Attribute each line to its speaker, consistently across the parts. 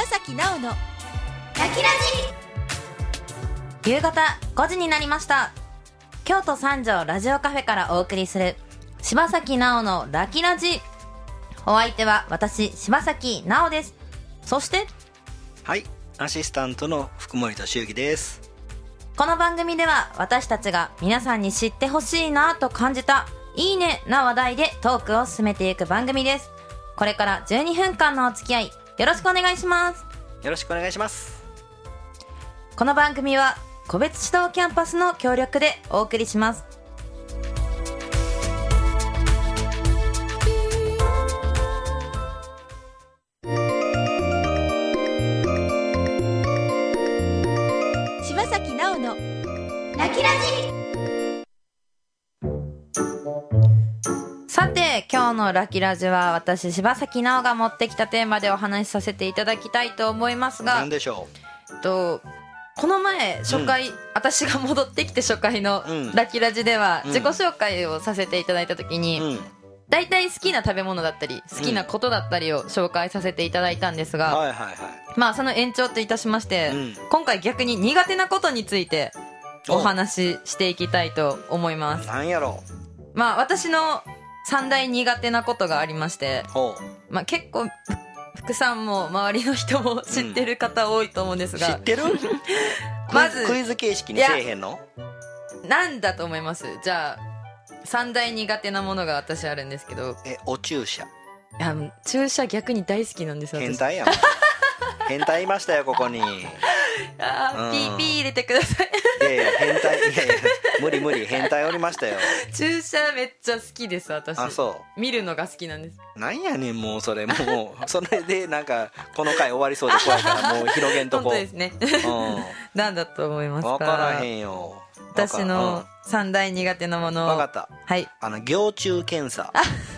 Speaker 1: 崎直のラキラ
Speaker 2: ジ。夕方5時になりました。京都三条ラジオカフェからお送りする柴崎直のラキラジ。お相手は私柴崎直です。そして
Speaker 3: アシスタントの福森俊之です。
Speaker 2: この番組では私たちが皆さんに知ってほしいなと感じたいいねな話題でトークを進めていく番組です。これから12分間のお付き合いよろしくお願いします。
Speaker 3: よろしくお願いします。
Speaker 2: この番組は個別指導キャンパスの協力でお送りします。
Speaker 1: 柴崎直のラキラジ。
Speaker 2: さて今日のラキラジは私柴崎直が持ってきたテーマでお話しさせていただきたいと思いますが、
Speaker 3: 何でしょ
Speaker 2: この前初回、私が戻ってきて初回のラキラジでは自己紹介をさせていただいた時に、大体好きな食べ物だったり好きなことだったりを紹介させていただいたんですが、まあその延長といたしまして、今回逆に苦手なことについてお話ししていきたいと思います。
Speaker 3: 何やろ
Speaker 2: う。まあ私の3大苦手なことがありまして、まあ結構福さんも周りの人も知ってる方多いと思うんですが、
Speaker 3: 知ってる
Speaker 2: まず
Speaker 3: クイズ形式にせえへんの？
Speaker 2: なんだと思います？じゃあ3大苦手なものが私あるんですけど、
Speaker 3: お注射。
Speaker 2: いや注射逆に大好きなんですよ。
Speaker 3: 変態やん変態いましたよここに。
Speaker 2: ピーピー入れてください。
Speaker 3: いや変態、無理変態おりましたよ。
Speaker 2: 注射めっちゃ好きです私。
Speaker 3: あ、そう。
Speaker 2: 見るのが好きなんです。
Speaker 3: なんやねんもうそれもうそれでなんかこの回終わりそうで怖いからもう広げんとこ。
Speaker 2: 本当ですね。なんだと思いますか？
Speaker 3: 分からへんよ。
Speaker 2: 私の3大苦手なもの。
Speaker 3: 分かった。
Speaker 2: はい。
Speaker 3: 蟯虫検査。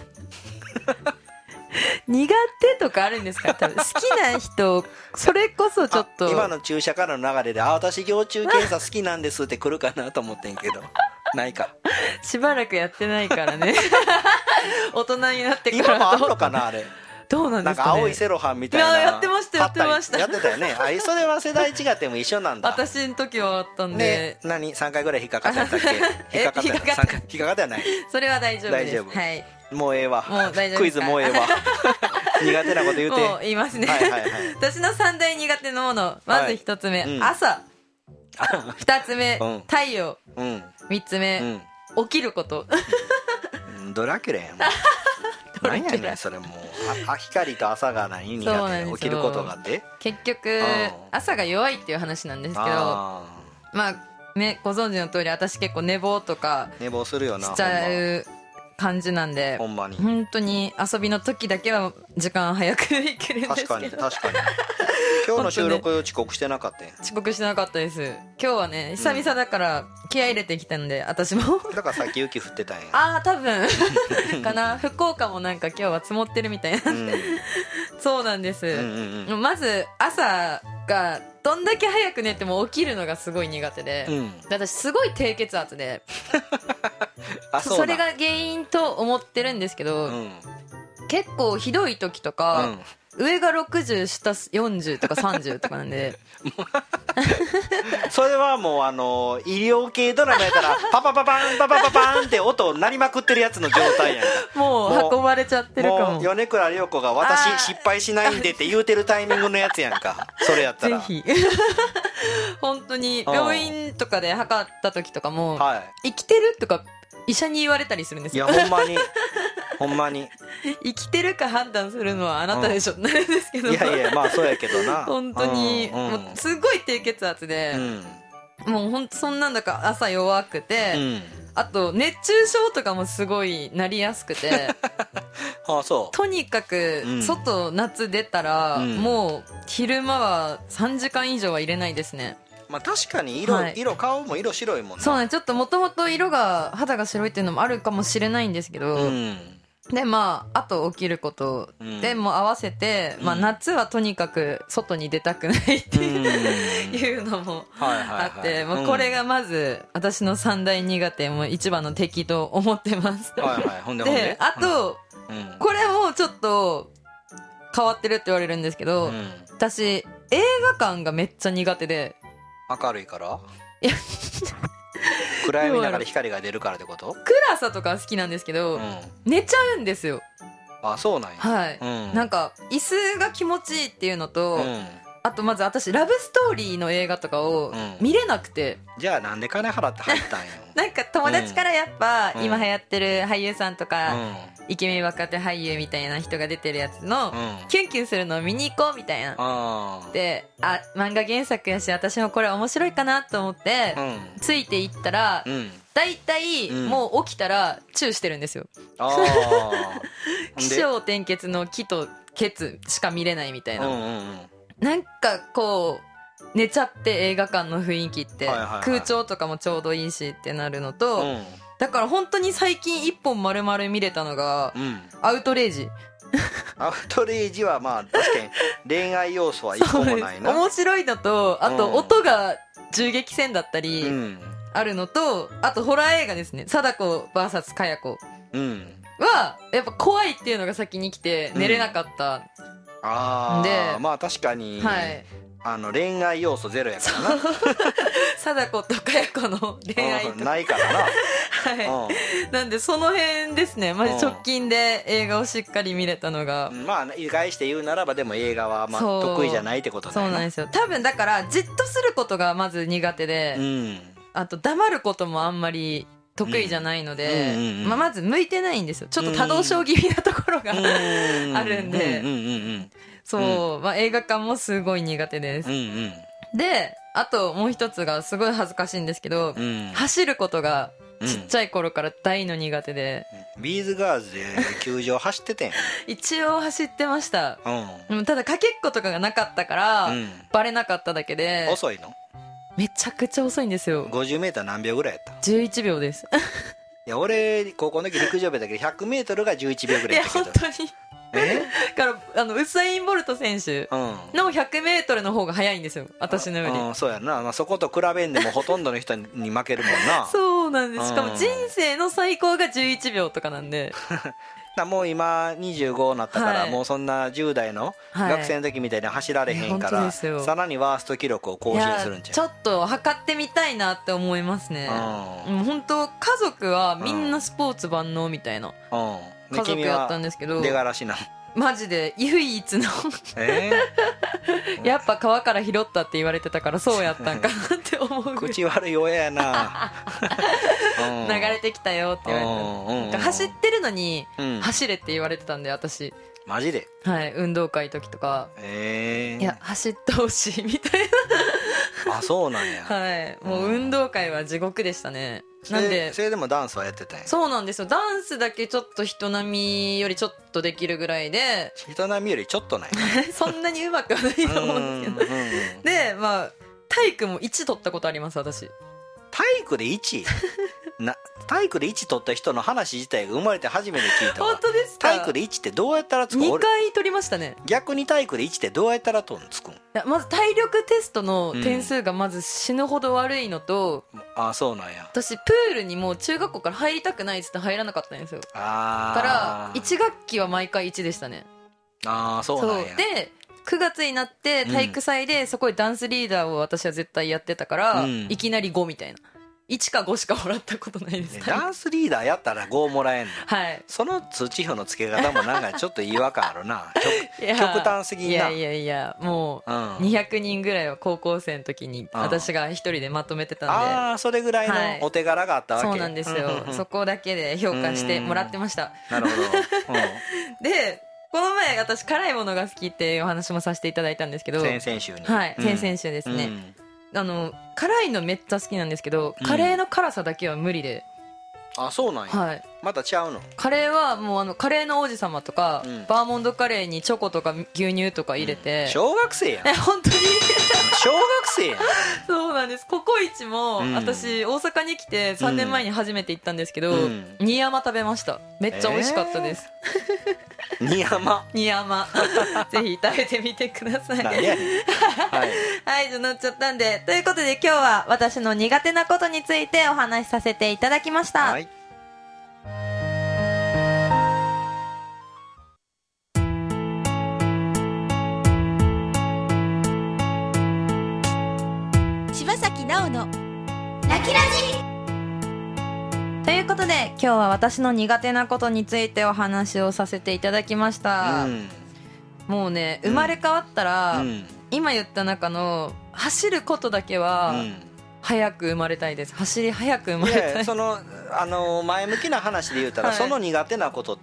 Speaker 2: 苦手とかあるんですか？多分好きな人それこそちょっと
Speaker 3: 今の注射からの流れで私蟯虫検査好きなんですって来るかなと思ってんけどないか。
Speaker 2: しばらくやってないからね大人になってから
Speaker 3: 今もあるのかなあれ。
Speaker 2: どうなんですかね。
Speaker 3: なんか青いセロハンみたいな。
Speaker 2: やってましたやってました。
Speaker 3: やってたよね。それは世代違っても一緒なんだ。
Speaker 2: 私の時はあったんで。
Speaker 3: 3回ぐらい引っかかったんだっけ？引っかかったよね。
Speaker 2: それは大丈夫です。
Speaker 3: 大丈夫。
Speaker 2: はい。
Speaker 3: もうええわ。
Speaker 2: もう大丈夫。
Speaker 3: クイズもうええわ。苦手なこと言うて。
Speaker 2: もう言いますね。私の3大苦手なもの、まず1つ目、朝。2つ目、太陽。3つ目、起きること。
Speaker 3: ドラキュラやん。何やねんそれもう。光と朝が何苦手？起きることがあって。
Speaker 2: 結局朝が弱いっていう話なんですけど、まあねご存知の通り私結構寝坊とか
Speaker 3: するよな
Speaker 2: しちゃう感じなんで、
Speaker 3: ほんまに
Speaker 2: 本当に遊びの時だけは時間早く行けるんですけど。
Speaker 3: 確かに今日の収録遅刻してなかったやん。
Speaker 2: 遅刻してなかったです。今日はね久々だから気合い入れてきたんで、私も
Speaker 3: だからさっき雪降ってたんや。
Speaker 2: 多分かな。福岡もなんか今日は積もってるみたいな、そうなんです、まず朝がどんだけ早く寝ても起きるのがすごい苦手で、私すごい低血圧でそれが原因と思ってるんですけど、結構ひどい時とか、上が60下40とか30とかなんで
Speaker 3: それはもう医療系ドラマやったらパパパパンパパパパンって音鳴りまくってるやつの状態やんか。
Speaker 2: もう運ばれちゃってるかも。
Speaker 3: もう米倉涼子が私失敗しないんでって言うてるタイミングのやつやんか。それやったら
Speaker 2: ぜひ本当に病院とかで測った時とかも、生きてるとか医者に言われたりするんですよ。
Speaker 3: いやほんまに
Speaker 2: 生きてるか判断するのはあなたでしょ、なるんですけど。
Speaker 3: いやまあそうやけどな。
Speaker 2: 本当に、もうすごい低血圧で、もうほんとそんなんだか朝弱くて、あと熱中症とかもすごいなりやすくてとにかく外夏出たら、もう昼間は3時間以上は入れないですね。
Speaker 3: まあ確かに顔も色白いもんね。
Speaker 2: そうね、ちょっともともと肌が白いっていうのもあるかもしれないんですけど、であと起きることでも合わせて、夏はとにかく外に出たくないっていうのもあって、これがまず私の三大苦手も一番の敵と思ってます。であと、これもちょっと変わってるって言われるんですけど、私映画館がめっちゃ苦手で。
Speaker 3: 明るいから？
Speaker 2: いや
Speaker 3: 暗闇の中で光が出るからってこと？
Speaker 2: 暗さとか好きなんですけど、寝ちゃうんですよ。
Speaker 3: あ、そうなんや。
Speaker 2: はい、なんか椅子が気持ちいいっていうのと、あとまず私ラブストーリーの映画とかを見れなくて、
Speaker 3: じゃあなんで金払って入ったんよ。
Speaker 2: なんか友達からやっぱ今流行ってる俳優さんとか、イケメン若手俳優みたいな人が出てるやつの、キュンキュンするのを見に行こうみたいな、で、漫画原作やし私もこれ面白いかなと思って、ついていったら、だいたいもう起きたらチューしてるんですよ。起承転結の起と結しか見れないみたいな、なんかこう寝ちゃって映画館の雰囲気って、空調とかもちょうどいいしってなるのと、だから本当に最近一本丸々見れたのが、アウトレイジ。
Speaker 3: アウトレイジはまあ確かに恋愛要素は一個もないな。
Speaker 2: 面白いのと、あと音が銃撃戦だったりあるのと、あとホラー映画ですね、貞子 VS かや子はやっぱ怖いっていうのが先に来て寝れなかった、
Speaker 3: でまあ確かに、恋愛要素ゼロやからな。
Speaker 2: 貞子とかや子の恋愛とか
Speaker 3: ないからな。
Speaker 2: はい、なんでその辺ですね、マジ直近で映画をしっかり見れたのが、
Speaker 3: まあ意外して言うならばでも映画はまあ得意じゃないってことだよね。
Speaker 2: そうなんですよ。多分だからじっとすることがまず苦手で、あと黙ることもあんまり得意じゃないので、まず向いてないんですよ。ちょっと多動症気味なところがあるんで、そう、映画館もすごい苦手です。で、あともう一つがすごい恥ずかしいんですけど、走ることがちっちゃい頃から大の苦手で、
Speaker 3: ビーズガーズで球場走っててん。
Speaker 2: 一応走ってました、ただかけっことかがなかったから、バレなかっただけで。
Speaker 3: 遅いの？
Speaker 2: めちゃくちゃ遅いんですよ。
Speaker 3: 50m 何秒ぐらいやった？
Speaker 2: 11秒です。
Speaker 3: いや俺高校の時陸上部だけど 100m が11秒ぐらいやったけど。
Speaker 2: いや本当にだからウサイン・ボルト選手の 100m の方が速いんですよ、私のより。
Speaker 3: そうやな、そこと比べんでもほとんどの人に負けるもんな。
Speaker 2: そうなんです。しかも人生の最高が11秒とかなんで。
Speaker 3: もう今25になったから、もうそんな10代の学生の時みたいに走られへんから、さらにワースト記録を更新するんじゃん。
Speaker 2: ちょっと測ってみたいなって思いますね。本当家族はみんなスポーツ万能みたいな家族やったんですけど、
Speaker 3: 出がらしな
Speaker 2: マジで唯一のやっぱ川から拾ったって言われてたからそうやったんかなって思う。
Speaker 3: 口悪い親やな。
Speaker 2: 流れてきたよって言われてた。走ってるのに走れって言われてたんで私。
Speaker 3: マジで？
Speaker 2: はい、運動会時とか、いや走ってほしいみたいな。
Speaker 3: あ、そうなんや。
Speaker 2: はい、もう運動会は地獄でしたね。なんで
Speaker 3: それでもダンスはやってたんや。
Speaker 2: そうなんですよ。ダンスだけちょっと人並みよりちょっとできるぐらいで。
Speaker 3: 人並みよりちょっとない
Speaker 2: そんなにうまくはないと思うんですけど。で体育も1取ったことあります私。
Speaker 3: 体育で 1？ 体育で1取った人の話自体が生まれて初めて聞いたわ。
Speaker 2: 本当ですか？
Speaker 3: 体育で1ってどうやったらつくん？
Speaker 2: 2回取りましたね。
Speaker 3: 逆に体育で1ってどうやったらつくん？
Speaker 2: まず体力テストの点数がまず死ぬほど悪いのと、
Speaker 3: あ、そうなんや。
Speaker 2: 私プールにもう中学校から入りたくないっつって入らなかったんですよ。だから1学期は毎回1でしたね。
Speaker 3: そうなんや。
Speaker 2: で9月になって体育祭でそこでダンスリーダーを私は絶対やってたから、いきなり5みたいな。1か5しかもらったことないです。
Speaker 3: ダンスリーダーやったら5もらえんの？
Speaker 2: はい。
Speaker 3: その通知表の付け方もなんかちょっと違和感あるな。極端すぎんな。
Speaker 2: いやもう200人ぐらいは高校生の時に私が一人でまとめてたんで。
Speaker 3: それぐらいのお手柄があったわけ。
Speaker 2: そうなんですよ。そこだけで評価してもらってました。
Speaker 3: なるほど。
Speaker 2: でこの前私辛いものが好きっていうお話もさせていただいたんですけど、
Speaker 3: 先々週に。
Speaker 2: はい、先々週ですね。辛いのめっちゃ好きなんですけど、カレーの辛さだけは無理で。
Speaker 3: あ、そうなんや。
Speaker 2: はい。
Speaker 3: またちゃうの？
Speaker 2: カレーはもうカレーの王子様とか、バーモントカレーにチョコとか牛乳とか入れて。
Speaker 3: 小学生やん。
Speaker 2: 本当に
Speaker 3: 小学生やん。
Speaker 2: そうなんです。ココイチも、私大阪に来て3年前に初めて行ったんですけど、煮山食べました。めっちゃ美味しかったです。
Speaker 3: 煮山
Speaker 2: ぜひ食べてみてください。
Speaker 3: 何やねん。
Speaker 2: はい、じゃなっちゃったんで、ということで今日は私の苦手なことについてお話しさせていただきました。はい。 ことで今日は私の苦手なことについてお話をさせていただきました、もうね生まれ変わったら、今言った中の走ることだけは、早く生まれたいです。走り早く生まれたい。
Speaker 3: いやその前向きな話で言うたら、その苦手なことって、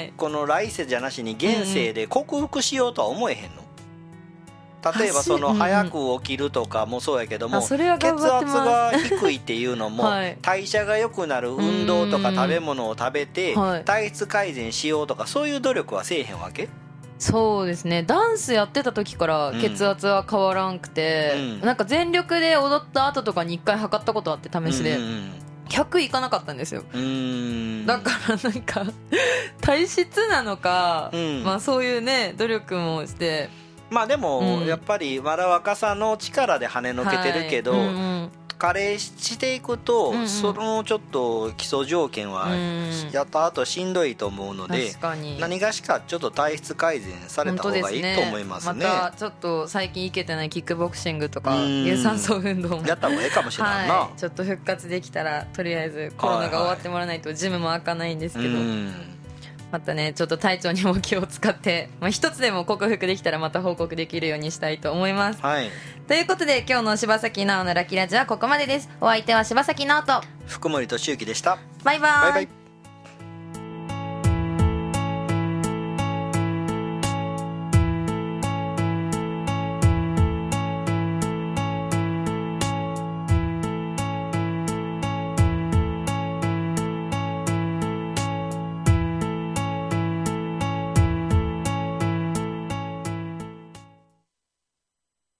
Speaker 3: この来世じゃなしに現世で克服しようとは思えへんの？例えばその早く起きるとかもそうやけども、血圧が低いっていうのも代謝が良くなる運動とか食べ物を食べて体質改善しようとか、そういう努力はせえへんわけ？
Speaker 2: そうですね、ダンスやってた時から血圧は変わらんくて、なんか全力で踊った後とかに1回測ったことあって、試しで100いかなかったんですよ。だからなんか体質なのか、まあそういうね努力もして、
Speaker 3: まあでもやっぱりまだ若さの力で跳ねのけてるけど、加齢していくと、そのちょっと基礎条件はやった後しんどいと思うので、何がしかちょっと体質改善された方がいいと思いますね。
Speaker 2: またちょっと最近行けてないキックボクシングとか有酸素運動も
Speaker 3: やった方がいいかもしれないな、
Speaker 2: ちょっと復活できたら、とりあえずコロナが終わってもらわないとジムも開かないんですけど、またねちょっと体調にも気を使って、一つでも克服できたらまた報告できるようにしたいと思います、ということで今日の柴崎奈緒のラッキーラジオはここまでです。お相手は柴崎奈緒と
Speaker 3: 福森俊之でした。
Speaker 2: バイバイ。